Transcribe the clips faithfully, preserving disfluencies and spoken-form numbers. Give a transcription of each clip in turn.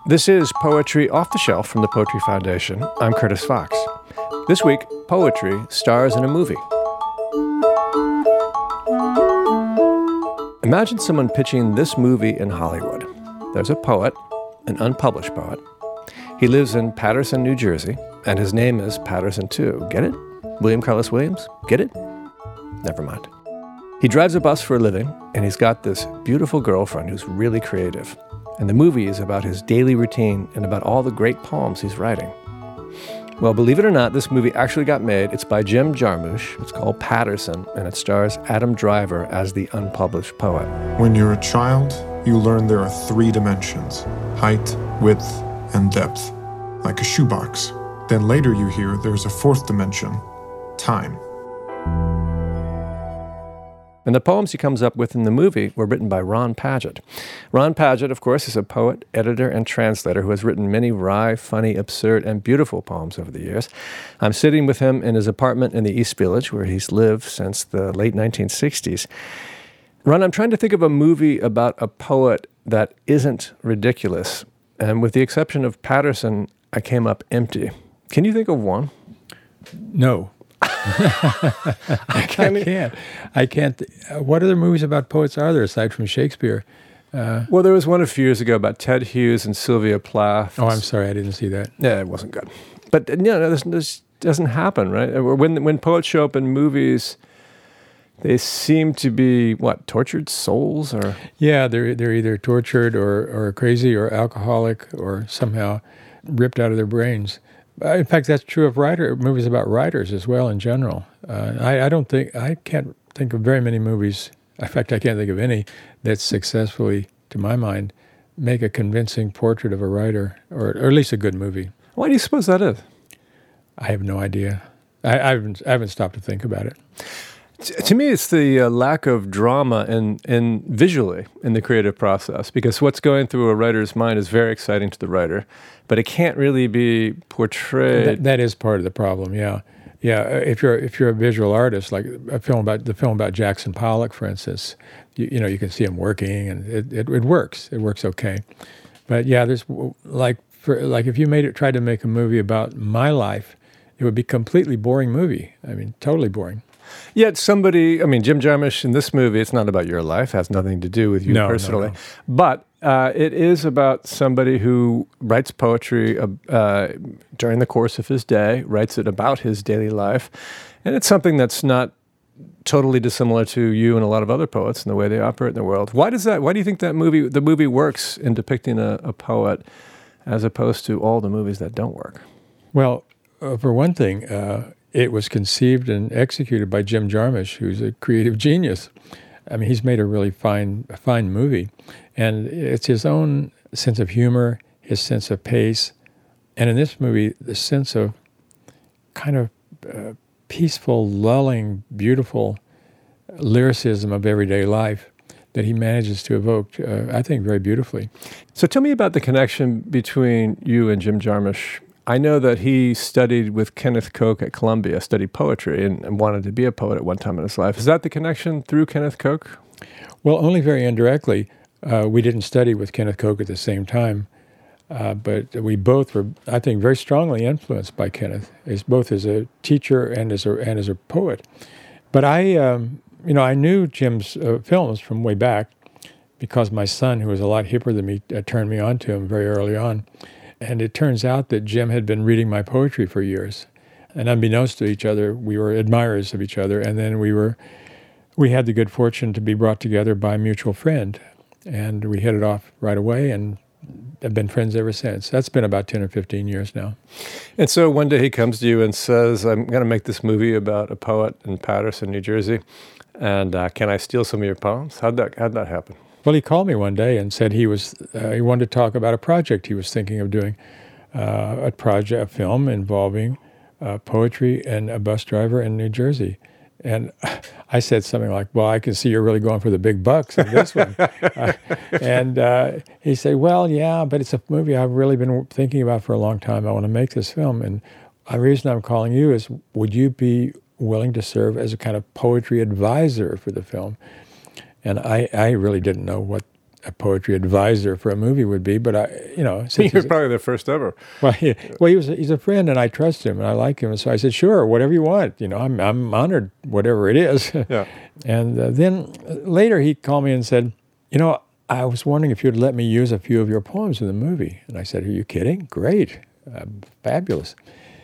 This is Poetry Off the Shelf from the Poetry Foundation. I'm Curtis Fox. This week, poetry stars in a movie. Imagine someone pitching this movie in Hollywood. There's a poet, an unpublished poet. He lives in Paterson, New Jersey, and his name is Paterson two. Get it? William Carlos Williams? Get it? Never mind. He drives a bus for a living, and he's got this beautiful girlfriend who's really creative. And the movie is about his daily routine and about all the great poems he's writing. Well, believe it or not, this movie actually got made. It's by Jim Jarmusch. It's called Paterson, and it stars Adam Driver as the unpublished poet. When you're a child, you learn there are three dimensions: height, width, and depth, like a shoebox. Then later you hear there's a fourth dimension: time. And the poems he comes up with in the movie were written by Ron Padgett. Ron Padgett, of course, is a poet, editor, and translator who has written many wry, funny, absurd, and beautiful poems over the years. I'm sitting with him in his apartment in the East Village, where he's lived since the late nineteen sixties. Ron, I'm trying to think of a movie about a poet that isn't ridiculous. And with the exception of Paterson, I came up empty. Can you think of one? No. I can't. I can't. I can't. Uh, what other movies about poets are there aside from Shakespeare? Uh, well, there was one a few years ago about Ted Hughes and Sylvia Plath. Oh, I'm sorry, I didn't see that. Yeah, it wasn't good. But you know, this, this doesn't happen, right? When when poets show up in movies, they seem to be what, tortured souls, or yeah, they're they're either tortured or or crazy or alcoholic or somehow ripped out of their brains. In fact, that's true of writer movies about writers as well in general. Uh, I, I don't think I can't think of very many movies. In fact, I can't think of any that successfully, to my mind, make a convincing portrait of a writer, or, or at least a good movie. Why do you suppose that is? I have no idea. I, I haven't I haven't stopped to think about it. To me, it's the uh, lack of drama in, in visually in the creative process, because what's going through a writer's mind is very exciting to the writer, but it can't really be portrayed. That, that is part of the problem. Yeah, yeah. If you're if you're a visual artist, like a film about the film about Jackson Pollock, for instance, you, you know you can see him working, and it, it it works. It works okay. But yeah, there's like for like if you made it tried to make a movie about my life, it would be a completely boring movie. I mean, totally boring. Yet somebody, I mean, Jim Jarmusch in this movie, it's not about your life, has nothing to do with you no, personally. No, no. But uh, it is about somebody who writes poetry uh, during the course of his day, writes it about his daily life. And it's something that's not totally dissimilar to you and a lot of other poets in the way they operate in the world. Why does that, why do you think that movie, the movie works in depicting a, a poet as opposed to all the movies that don't work? Well, uh, for one thing, uh, it was conceived and executed by Jim Jarmusch, who's a creative genius. I mean, he's made a really fine, fine movie. And it's his own sense of humor, his sense of pace, and in this movie, the sense of kind of uh, peaceful, lulling, beautiful lyricism of everyday life that he manages to evoke, uh, I think, very beautifully. So tell me about the connection between you and Jim Jarmusch. I know that he studied with Kenneth Koch at Columbia, studied poetry, and, and wanted to be a poet at one time in his life. Is that the connection through Kenneth Koch? Well, only very indirectly. Uh, we didn't study with Kenneth Koch at the same time, uh, but we both were, I think, very strongly influenced by Kenneth, as both as a teacher and as a and as a poet. But I, um, you know, I knew Jim's uh, films from way back because my son, who was a lot hipper than me, uh, turned me on to him very early on. And it turns out that Jim had been reading my poetry for years. And unbeknownst to each other, we were admirers of each other. And then we were, we had the good fortune to be brought together by a mutual friend. And we hit it off right away and have been friends ever since. That's been about ten or fifteen years now. And so one day he comes to you and says, I'm going to make this movie about a poet in Paterson, New Jersey. And uh, can I steal some of your poems? How'd that, how'd that happen? Well, he called me one day and said he was uh, he wanted to talk about a project he was thinking of doing, uh, a project, a film involving uh, poetry and a bus driver in New Jersey. And I said something like, well, I can see you're really going for the big bucks in this one. uh, and uh, he said, well, yeah, but it's a movie I've really been thinking about for a long time. I want to make this film. And the reason I'm calling you is, would you be willing to serve as a kind of poetry advisor for the film? And I, I really didn't know what a poetry advisor for a movie would be, but I, you know, since You're he's- probably the first ever. well, he, well, he was he's a friend, and I trust him, and I like him, and so I said, sure, whatever you want. You know, I'm I'm honored, whatever it is. Yeah. And uh, then later he called me and said, you know, I was wondering if you'd let me use a few of your poems in the movie. And I said, are you kidding? Great, uh, fabulous.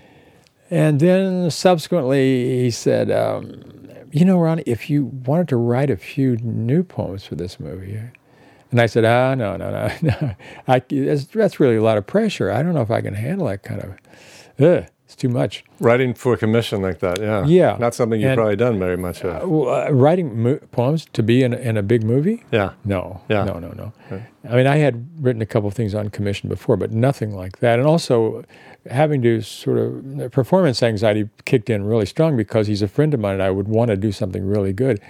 And then subsequently he said, um, you know, Ronnie, if you wanted to write a few new poems for this movie. And I said, ah, no, no, no, no. I, that's, that's really a lot of pressure. I don't know if I can handle that kind of, ugh, it's too much. Writing for a commission like that, yeah. Yeah. Not something you've And- probably done very much of. Uh, well, uh, writing mo- poems to be in, in a big movie? Yeah. No, Yeah. no, no, no. Okay. I mean, I had written a couple of things on commission before, but nothing like that. And also having to sort of, performance anxiety kicked in really strong because he's a friend of mine and I would want to do something really good.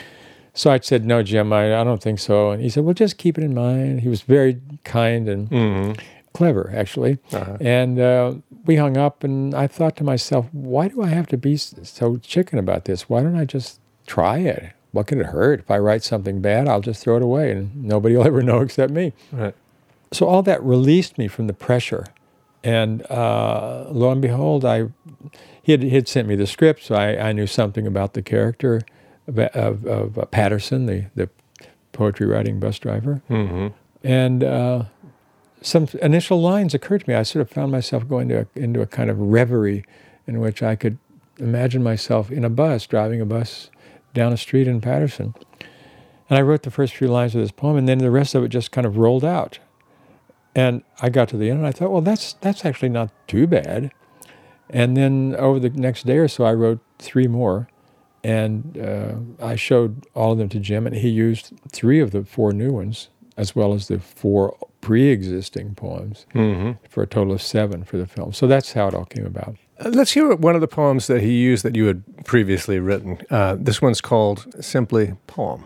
So I said, no, Jim, I, I don't think so. And he said, well, just keep it in mind. He was very kind and Mm-hmm. clever, actually. Uh-huh. And uh, we hung up, and I thought to myself, why do I have to be s- so chicken about this? Why don't I just try it? What can it hurt? If I write something bad, I'll just throw it away, and nobody will ever know except me. Right. So all that released me from the pressure. And uh, lo and behold, I he had, he had sent me the script, so I, I knew something about the character of, of, of uh, Patterson, the, the poetry writing bus driver. Mm-hmm. And uh, some initial lines occurred to me. I sort of found myself going to a, into a kind of reverie in which I could imagine myself in a bus, driving a bus down a street in Patterson. And I wrote the first few lines of this poem, and then the rest of it just kind of rolled out. And I got to the end, and I thought, well, that's that's actually not too bad. And then over the next day or so, I wrote three more, and uh, I showed all of them to Jim, and he used three of the four new ones, as well as the four pre-existing poems, Mm-hmm. for a total of seven for the film. So that's how it all came about. Uh, Let's hear one of the poems that he used that you had previously written. Uh, this one's called simply Poem.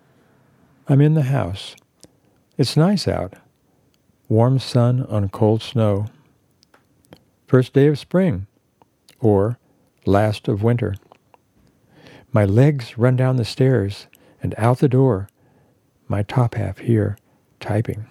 I'm in the house. It's nice out. Warm sun on cold snow. First day of spring, or last of winter. My legs run down the stairs and out the door. My top half here, typing.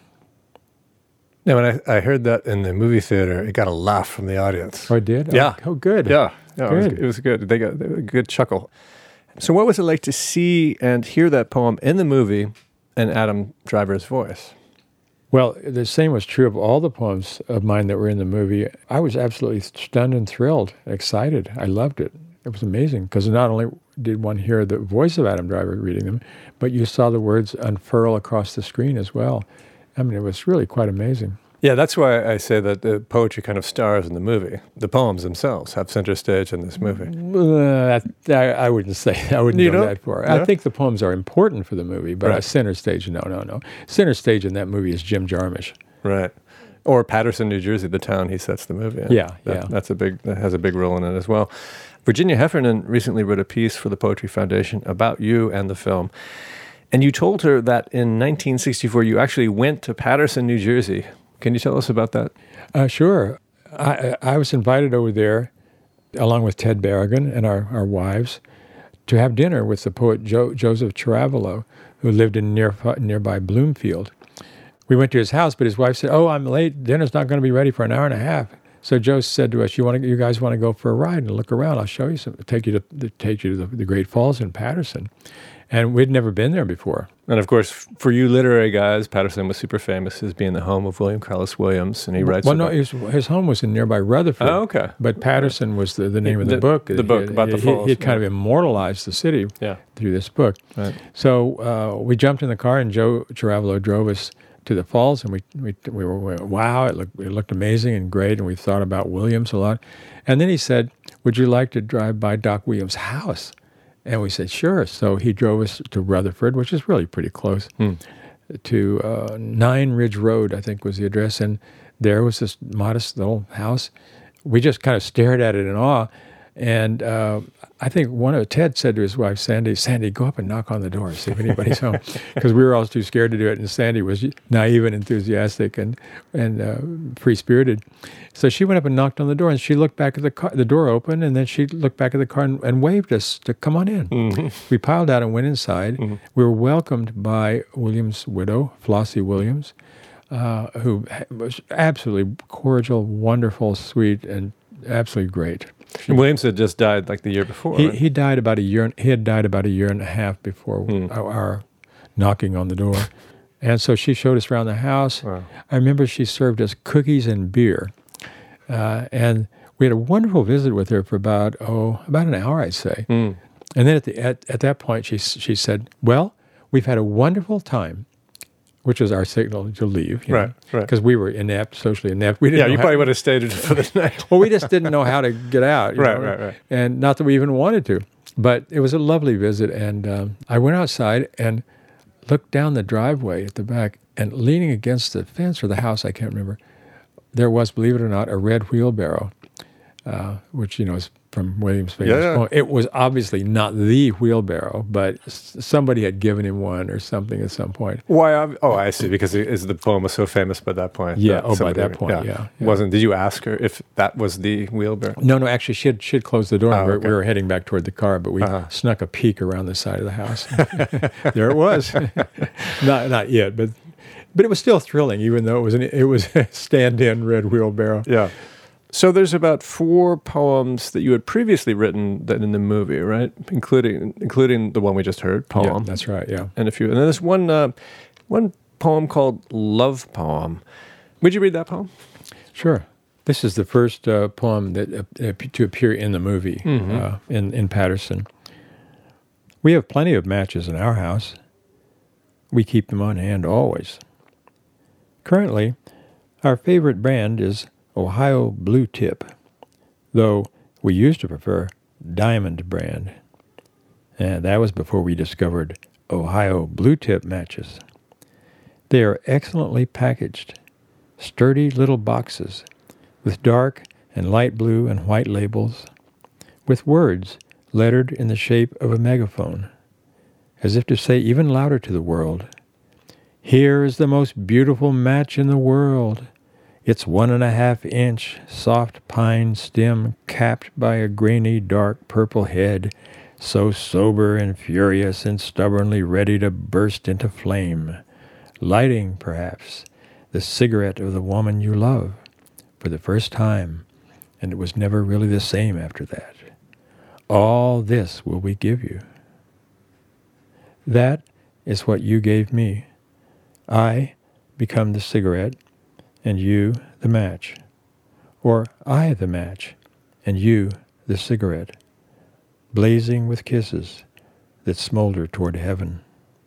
Now, when I, I heard that in the movie theater, it got a laugh from the audience. Oh, I did? Yeah. Oh, oh, good. Yeah, yeah, it was, Good. it was good. They got a good chuckle. So what was it like to see and hear that poem in the movie in Adam Driver's voice? Well, the same was true of all the poems of mine that were in the movie. I was absolutely stunned and thrilled, excited. I loved it. It was amazing because not only did one hear the voice of Adam Driver reading them, but you saw the words unfurl across the screen as well. I mean, it was really quite amazing. Yeah, that's why I say that the poetry kind of stars in the movie. The poems themselves have center stage in this movie. Uh, that, I, I wouldn't say, I wouldn't You go don't? that far. No? I think the poems are important for the movie, but Right. a center stage, no, no, no. Center stage in that movie is Jim Jarmusch. Right. Or Patterson, New Jersey, the town he sets the movie in. Yeah, That- yeah. That's a big, that has a big role in it as well. Virginia Heffernan recently wrote a piece for the Poetry Foundation about you and the film. And you told her that in nineteen sixty-four, you actually went to Patterson, New Jersey. Can you tell us about that? Uh, sure. I, I was invited over there, along with Ted Berrigan and our, our wives, to have dinner with the poet jo- Joseph Chiaravalo, who lived in near, nearby Bloomfield. We went to his house, but his wife said, oh, I'm late. Dinner's not going to be ready for an hour and a half. So Joe said to us, you want to, you guys want to go for a ride and look around? I'll show you some, take you to, take you to the, the Great Falls in Patterson. And we'd never been there before. And of course, for you literary guys, Patterson was super famous as being the home of William Carlos Williams, and he writes Well, about... no, his, his home was in nearby Rutherford. Oh, okay. But Patterson was the, the name of the, The- book. the book He- about the he, falls, He had kind yeah. of immortalized the city Yeah. through this book. Right. So uh, we jumped in the car, and Joe Chiaravalo drove us to the falls, and we we, we were, we were wow, it looked, it looked amazing and great, and we thought about Williams a lot. And then he said, would you like to drive by Doc Williams' house? And we said, sure. So he drove us to Rutherford, which is really pretty close, Hmm. to uh, Nine Ridge Road, I think was the address. And there was this modest little house. We just kind of stared at it in awe. And uh, I think one of Ted said to his wife, Sandy, Sandy, go up and knock on the door, see if anybody's home. Because we were all too scared to do it. And Sandy was naive and enthusiastic and, and uh, free-spirited. So she went up and knocked on the door, and she looked back at the car, the door open, and then she looked back at the car and, and waved us to come on in. Mm-hmm. We piled out and went inside. Mm-hmm. We were welcomed by Williams' widow, Flossie Williams, uh, who was absolutely cordial, wonderful, sweet, and absolutely great. And Williams had just died like the year before. He, right? he died about a year. He had died about a year and a half before mm. our, our knocking on the door, and so she showed us around the house. Wow. I remember she served us cookies and beer, uh, and we had a wonderful visit with her for about oh about an hour, I'd say. Mm. And then at the at, at that point, she she said, "Well, we've had a wonderful time." Which was our signal to leave, you right? know, right. Because we were inept, socially inept. We didn't. Yeah, know you how, probably would have stayed for the night. Well, we just didn't know how to get out. You right, know? right, right. And not that we even wanted to, but it was a lovely visit. And um, I went outside and looked down the driveway at the back, and leaning against the fence or the house, I can't remember, there was, believe it or not, a red wheelbarrow, uh, which you know is from Williams' famous yeah, yeah. poem. It was obviously not the wheelbarrow, but s- somebody had given him one or something at some point. Why? Oh, I see. Because it, is the poem was so famous by that point. Yeah. That Oh, by somebody- that point. Yeah. yeah. Wasn't? Did you ask her if that was the wheelbarrow? No, no. Actually, she had she had closed the door. Oh, and we, okay. we were heading back toward the car, but we Uh-huh. snuck a peek around the side of the house. There it was. not not yet, but but it was still thrilling, even though it was an, it was a stand-in red wheelbarrow. Yeah. So there's about four poems that you had previously written that in the movie, right? Including including the one we just heard, poem. Yeah, that's right. Yeah. And a few, and then there's one uh, one poem called Love Poem. Would you read that poem? Sure. This is the first uh, poem that uh, to appear in the movie Mm-hmm. uh, in in Paterson. We have plenty of matches in our house. We keep them on hand always. Currently, our favorite brand is Ohio Blue Tip, though we used to prefer Diamond brand. And that was before we discovered Ohio Blue Tip matches. They are excellently packaged, sturdy little boxes with dark and light blue and white labels, with words lettered in the shape of a megaphone, as if to say even louder to the world, "Here is the most beautiful match in the world. Its one and a half inch soft pine stem capped by a grainy dark purple head, so sober and furious and stubbornly ready to burst into flame, lighting, perhaps, the cigarette of the woman you love for the first time, and it was never really the same after that. All this will we give you. That is what you gave me. I become the cigarette, and you the match, or I the match, and you the cigarette, blazing with kisses that smolder toward heaven."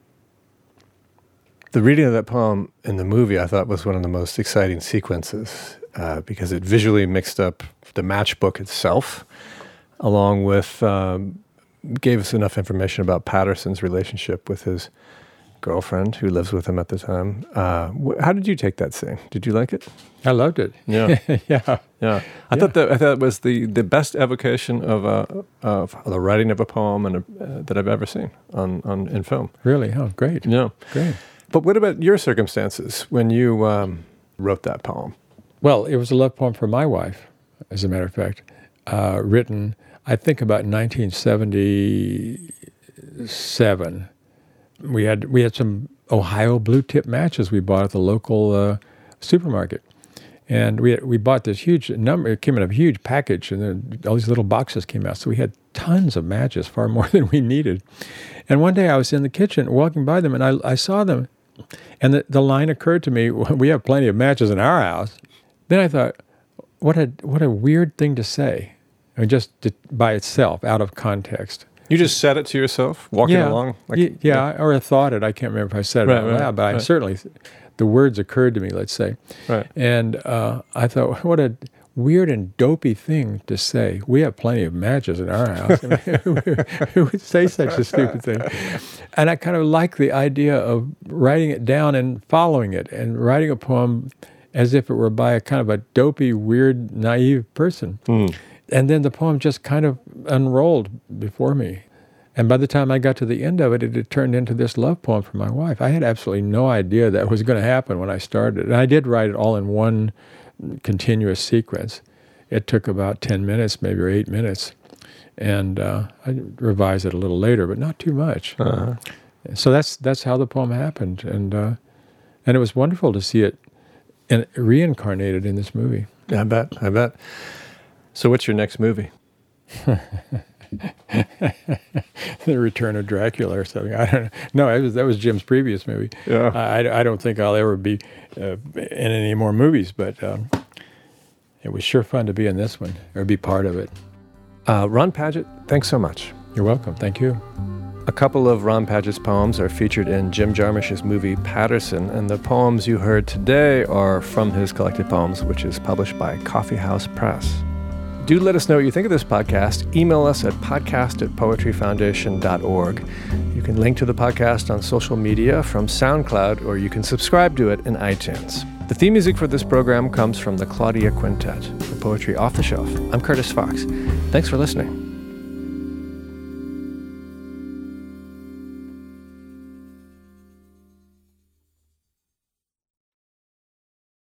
The reading of that poem in the movie, I thought, was one of the most exciting sequences uh, because it visually mixed up the matchbook itself, along with um, gave us enough information about Paterson's relationship with his girlfriend who lives with him at the time. Uh, wh- how did you take that scene? Did you like it? I loved it. Yeah, yeah. yeah. I Yeah. thought that I thought it was the, the best evocation of uh, of the writing of a poem and a, uh, that I've ever seen on, on in film. Really? Oh, great. Yeah. Great. But what about your circumstances when you um, wrote that poem? Well, it was a love poem for my wife, as a matter of fact, uh, written, I think, about nineteen seventy-seven. We had we had some Ohio Blue Tip matches we bought at the local uh, supermarket, and we had, we bought this huge number. It came in a huge package, and then all these little boxes came out. So we had tons of matches, far more than we needed. And one day I was in the kitchen walking by them, and I I saw them, and the, the line occurred to me: we have plenty of matches in our house. Then I thought, what a what a weird thing to say, I mean, just to, by itself, out of context. You just said it to yourself, walking yeah, along? Like, yeah, yeah, or I thought it. I can't remember if I said it Right, out right, loud, but I right. certainly, the words occurred to me, let's say. Right. And uh, I thought, what a weird and dopey thing to say. We have plenty of matches in our house. I mean, who, who would say such a stupid thing? And I kind of like the idea of writing it down and following it, and writing a poem as if it were by a kind of a dopey, weird, naive person. Mm. and then the poem just kind of unrolled before me. And by the time I got to the end of it, it had turned into this love poem for my wife. I had absolutely no idea that was going to happen when I started. And I did write it all in one continuous sequence. It took about ten minutes, maybe, or eight minutes. And uh, I revised it a little later, but not too much. Uh-huh. So that's that's how the poem happened. And uh, and it was wonderful to see it in, reincarnated in this movie. Yeah, I bet, I bet. So what's your next movie? The Return of Dracula or something. I don't know. No, it was, that was Jim's previous movie. Yeah. I, I don't think I'll ever be uh, in any more movies, but um, it was sure fun to be in this one, or be part of it. Uh, Ron Padgett, thanks so much. You're welcome. Thank you. A couple of Ron Padgett's poems are featured in Jim Jarmusch's movie Paterson, and the poems you heard today are from his collected poems, which is published by Coffee House Press. Do let us know what you think of this podcast. Email us at podcast at poetry foundation dot org. You can link to the podcast on social media from SoundCloud, or you can subscribe to it in iTunes. The theme music for this program comes from the Claudia Quintet, the Poetry Off the Shelf. I'm Curtis Fox. Thanks for listening.